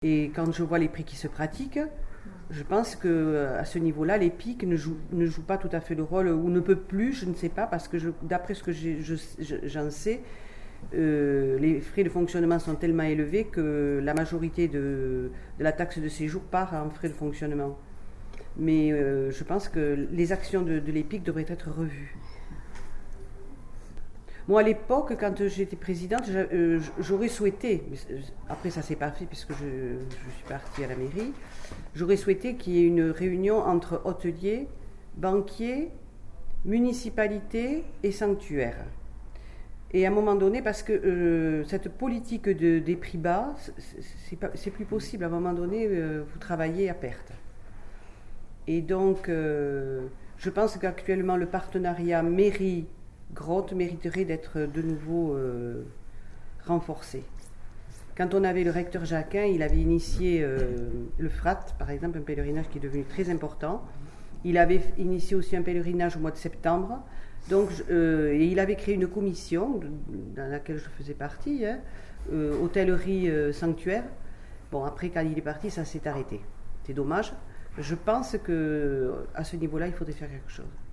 Et quand je vois les prix qui se pratiquent, je pense qu'à ce niveau-là, l'EPIC ne joue pas tout à fait le rôle, ou ne peut plus, je ne sais pas, parce que d'après ce que j'en sais, les frais de fonctionnement sont tellement élevés que la majorité de la taxe de séjour part en frais de fonctionnement. Mais je pense que les actions de l'EPIC devraient être revues. Moi, à l'époque, quand j'étais présidente, j'aurais souhaité, après ça s'est pas fait puisque je suis partie à la mairie, j'aurais souhaité qu'il y ait une réunion entre hôteliers, banquiers, municipalités et sanctuaires. Et à un moment donné, parce que cette politique des prix bas, c'est plus possible. À un moment donné, vous travaillez à perte. Et donc, je pense qu'actuellement, le partenariat mairie-grotte mériterait d'être de nouveau renforcé. Quand on avait le recteur Jacquin, il avait initié le FRAT, par exemple, un pèlerinage qui est devenu très important. Il avait initié aussi un pèlerinage au mois de septembre. Donc, et il avait créé une commission dans laquelle je faisais partie, hôtellerie sanctuaire. Bon, après, quand il est parti, ça s'est arrêté. C'est dommage. Je pense qu'à ce niveau-là, il faudrait faire quelque chose.